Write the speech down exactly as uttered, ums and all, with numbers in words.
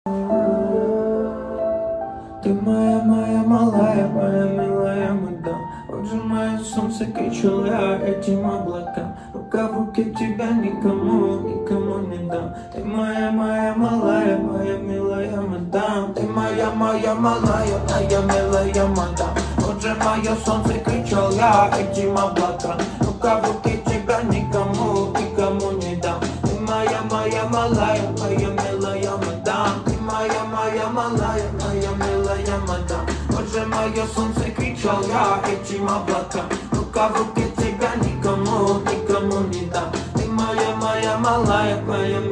Ты моя, моя малая, моя милая мадам. Вот же мое солнце, кричал я этим облакам. Рука в руке тебя никому, никому не дам. Ты моя, моя малая, моя милая мадам. Ты моя, моя малая, моя милая мадам. Вот же мое солнце, кричал я этим облакам. Рука в руке тебя никому, никому не дам. Ты моя, моя малая, моя милая мадам. Ты моя, моя малая, моя милая мадам. Вот же мое солнце, кричал я этим облакам. Рука в руке тебя никому, никому не дам. Ты моя, моя малая, моя